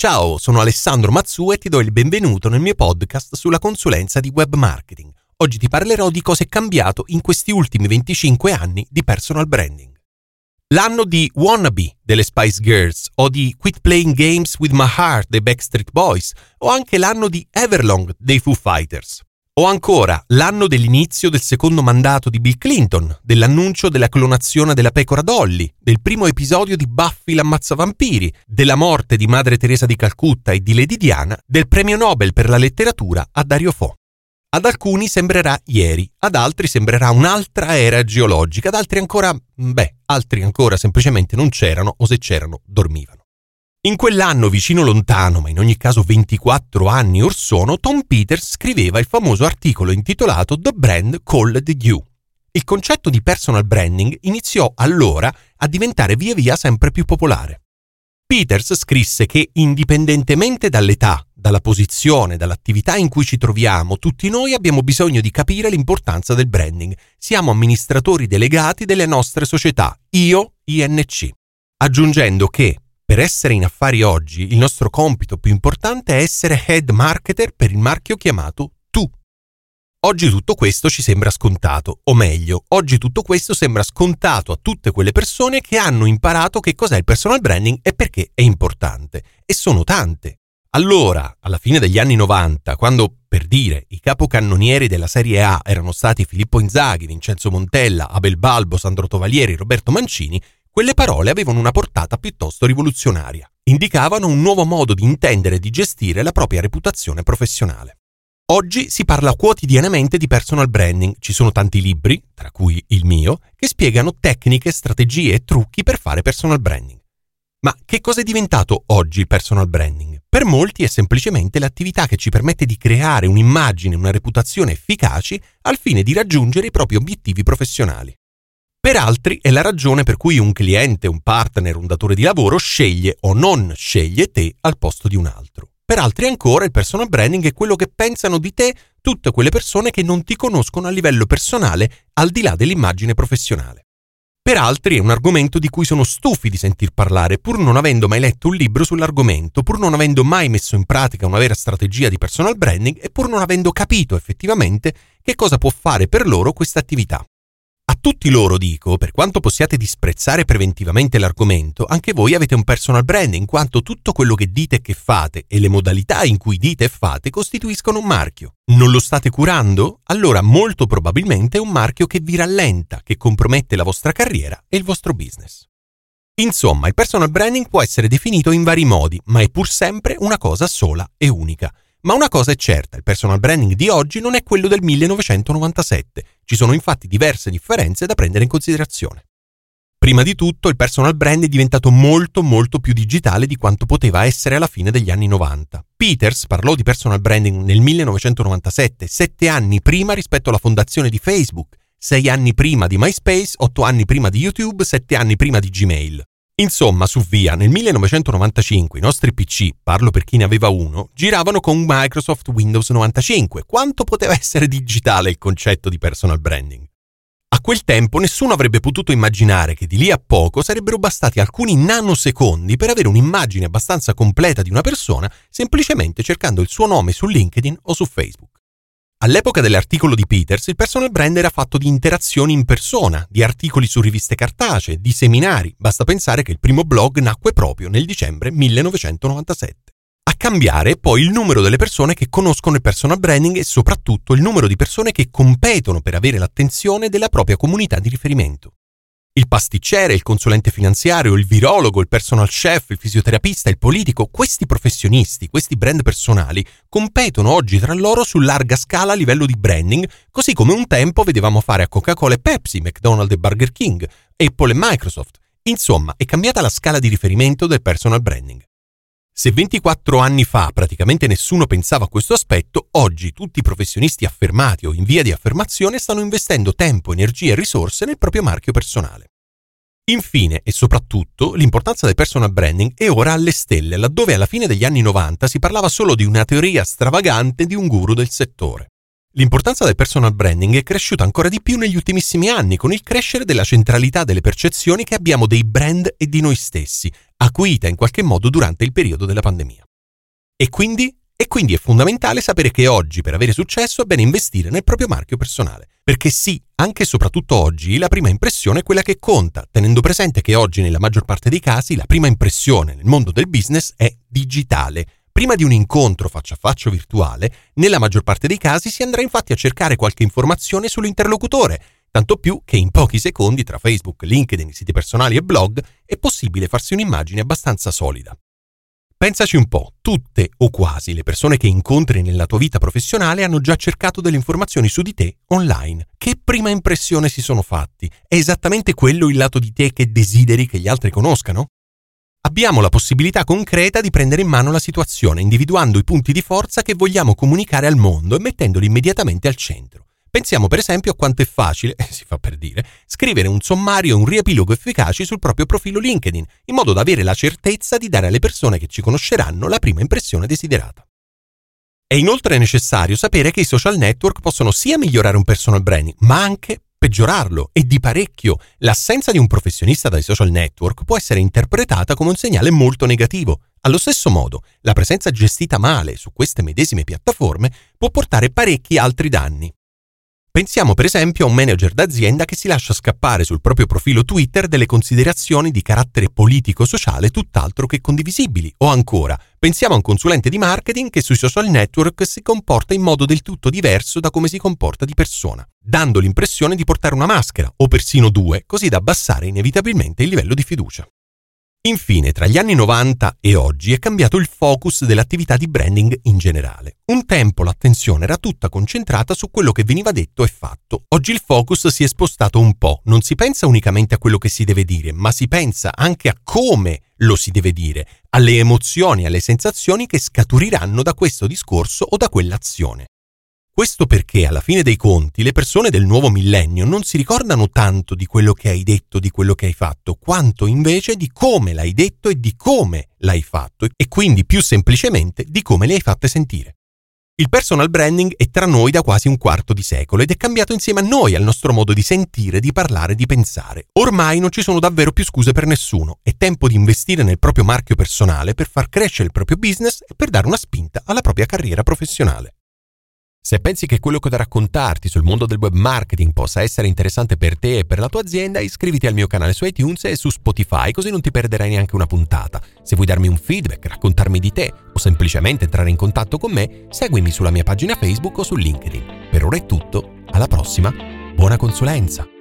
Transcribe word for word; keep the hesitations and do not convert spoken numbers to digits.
Ciao, sono Alessandro Mazzu e ti do il benvenuto nel mio podcast sulla consulenza di web marketing. Oggi ti parlerò di cosa è cambiato in questi ultimi venticinque anni di personal branding. L'anno di Wannabe delle Spice Girls o di Quit Playing Games with My Heart dei Backstreet Boys o anche l'anno di Everlong dei Foo Fighters. O ancora l'anno dell'inizio del secondo mandato di Bill Clinton, dell'annuncio della clonazione della pecora Dolly, del primo episodio di Buffy l'ammazzavampiri, della morte di Madre Teresa di Calcutta e di Lady Diana, del premio Nobel per la letteratura a Dario Fo. Ad alcuni sembrerà ieri, ad altri sembrerà un'altra era geologica, ad altri ancora, beh, altri ancora semplicemente non c'erano o se c'erano dormivano. In quell'anno vicino lontano, ma in ogni caso ventiquattro anni or sono, Tom Peters scriveva il famoso articolo intitolato The Brand Called You. Il concetto di personal branding iniziò allora a diventare via via sempre più popolare. Peters scrisse che indipendentemente dall'età, dalla posizione, dall'attività in cui ci troviamo, tutti noi abbiamo bisogno di capire l'importanza del branding. Siamo amministratori delegati delle nostre società, io I N C. Aggiungendo che per essere in affari oggi, il nostro compito più importante è essere head marketer per il marchio chiamato tu. Oggi tutto questo ci sembra scontato, o meglio, oggi tutto questo sembra scontato a tutte quelle persone che hanno imparato che cos'è il personal branding e perché è importante. E sono tante. Allora, alla fine degli anni novanta, quando, per dire, i capocannonieri della Serie A erano stati Filippo Inzaghi, Vincenzo Montella, Abel Balbo, Sandro Tovalieri, Roberto Mancini, quelle parole avevano una portata piuttosto rivoluzionaria. Indicavano un nuovo modo di intendere e di gestire la propria reputazione professionale. Oggi si parla quotidianamente di personal branding. Ci sono tanti libri, tra cui il mio, che spiegano tecniche, strategie e trucchi per fare personal branding. Ma che cosa è diventato oggi il personal branding? Per molti è semplicemente l'attività che ci permette di creare un'immagine, una reputazione efficaci al fine di raggiungere i propri obiettivi professionali. Per altri è la ragione per cui un cliente, un partner, un datore di lavoro sceglie o non sceglie te al posto di un altro. Per altri ancora il personal branding è quello che pensano di te tutte quelle persone che non ti conoscono a livello personale al di là dell'immagine professionale. Per altri è un argomento di cui sono stufi di sentir parlare, pur non avendo mai letto un libro sull'argomento, pur non avendo mai messo in pratica una vera strategia di personal branding e pur non avendo capito effettivamente che cosa può fare per loro questa attività. A tutti loro dico, per quanto possiate disprezzare preventivamente l'argomento, anche voi avete un personal brand in quanto tutto quello che dite e che fate e le modalità in cui dite e fate costituiscono un marchio. Non lo state curando? Allora molto probabilmente è un marchio che vi rallenta, che compromette la vostra carriera e il vostro business. Insomma, il personal branding può essere definito in vari modi, ma è pur sempre una cosa sola e unica. Ma una cosa è certa, il personal branding di oggi non è quello del millenovecentonovantasette. Ci sono infatti diverse differenze da prendere in considerazione. Prima di tutto, il personal brand è diventato molto molto più digitale di quanto poteva essere alla fine degli anni novanta. Peters parlò di personal branding nel millenovecentonovantasette, sette anni prima rispetto alla fondazione di Facebook, sei anni prima di MySpace, otto anni prima di YouTube, sette anni prima di Gmail. Insomma, su via, nel millenovecentonovantacinque i nostri P C, parlo per chi ne aveva uno, giravano con Microsoft Windows novantacinque. Quanto poteva essere digitale il concetto di personal branding? A quel tempo nessuno avrebbe potuto immaginare che di lì a poco sarebbero bastati alcuni nanosecondi per avere un'immagine abbastanza completa di una persona semplicemente cercando il suo nome su LinkedIn o su Facebook. All'epoca dell'articolo di Peters, il personal brand era fatto di interazioni in persona, di articoli su riviste cartacee, di seminari. Basta pensare che il primo blog nacque proprio nel dicembre millenovecentonovantasette. A cambiare poi il numero delle persone che conoscono il personal branding e soprattutto il numero di persone che competono per avere l'attenzione della propria comunità di riferimento. Il pasticcere, il consulente finanziario, il virologo, il personal chef, il fisioterapista, il politico, questi professionisti, questi brand personali competono oggi tra loro su larga scala a livello di branding, così come un tempo vedevamo fare a Coca-Cola e Pepsi, McDonald's e Burger King, Apple e Microsoft. Insomma, è cambiata la scala di riferimento del personal branding. Se ventiquattro anni fa praticamente nessuno pensava a questo aspetto, oggi tutti i professionisti affermati o in via di affermazione stanno investendo tempo, energie e risorse nel proprio marchio personale. Infine e soprattutto l'importanza del personal branding è ora alle stelle, laddove alla fine degli anni novanta si parlava solo di una teoria stravagante di un guru del settore. L'importanza del personal branding è cresciuta ancora di più negli ultimissimi anni con il crescere della centralità delle percezioni che abbiamo dei brand e di noi stessi, acuita in qualche modo durante il periodo della pandemia. E quindi? E quindi è fondamentale sapere che oggi per avere successo è bene investire nel proprio marchio personale. Perché sì, anche e soprattutto oggi la prima impressione è quella che conta, tenendo presente che oggi nella maggior parte dei casi la prima impressione nel mondo del business è digitale. Prima di un incontro faccia a faccia virtuale, nella maggior parte dei casi si andrà infatti a cercare qualche informazione sull'interlocutore, tanto più che in pochi secondi tra Facebook, LinkedIn, siti personali e blog è possibile farsi un'immagine abbastanza solida. Pensaci un po', tutte o quasi le persone che incontri nella tua vita professionale hanno già cercato delle informazioni su di te online. Che prima impressione si sono fatti? È esattamente quello il lato di te che desideri che gli altri conoscano? Abbiamo la possibilità concreta di prendere in mano la situazione, individuando i punti di forza che vogliamo comunicare al mondo e mettendoli immediatamente al centro. Pensiamo per esempio a quanto è facile, si fa per dire, scrivere un sommario e un riepilogo efficaci sul proprio profilo LinkedIn, in modo da avere la certezza di dare alle persone che ci conosceranno la prima impressione desiderata. È inoltre necessario sapere che i social network possono sia migliorare un personal branding, ma anche peggiorarlo, e di parecchio. L'assenza di un professionista dai social network può essere interpretata come un segnale molto negativo. Allo stesso modo, la presenza gestita male su queste medesime piattaforme può portare parecchi altri danni. Pensiamo per esempio a un manager d'azienda che si lascia scappare sul proprio profilo Twitter delle considerazioni di carattere politico-sociale tutt'altro che condivisibili, o ancora, pensiamo a un consulente di marketing che sui social network si comporta in modo del tutto diverso da come si comporta di persona, dando l'impressione di portare una maschera, o persino due, così da abbassare inevitabilmente il livello di fiducia. Infine, tra gli anni novanta e oggi è cambiato il focus dell'attività di branding in generale. Un tempo l'attenzione era tutta concentrata su quello che veniva detto e fatto. Oggi il focus si è spostato un po', non si pensa unicamente a quello che si deve dire, ma si pensa anche a come lo si deve dire, alle emozioni e alle sensazioni che scaturiranno da questo discorso o da quell'azione. Questo perché, alla fine dei conti, le persone del nuovo millennio non si ricordano tanto di quello che hai detto, di quello che hai fatto, quanto invece di come l'hai detto e di come l'hai fatto, e quindi più semplicemente di come le hai fatte sentire. Il personal branding è tra noi da quasi un quarto di secolo ed è cambiato insieme a noi, al nostro modo di sentire, di parlare, di pensare. Ormai non ci sono davvero più scuse per nessuno. È tempo di investire nel proprio marchio personale per far crescere il proprio business e per dare una spinta alla propria carriera professionale. Se pensi che quello che ho da raccontarti sul mondo del web marketing possa essere interessante per te e per la tua azienda, iscriviti al mio canale su iTunes e su Spotify, così non ti perderai neanche una puntata. Se vuoi darmi un feedback, raccontarmi di te o semplicemente entrare in contatto con me, seguimi sulla mia pagina Facebook o su LinkedIn. Per ora è tutto, alla prossima, buona consulenza!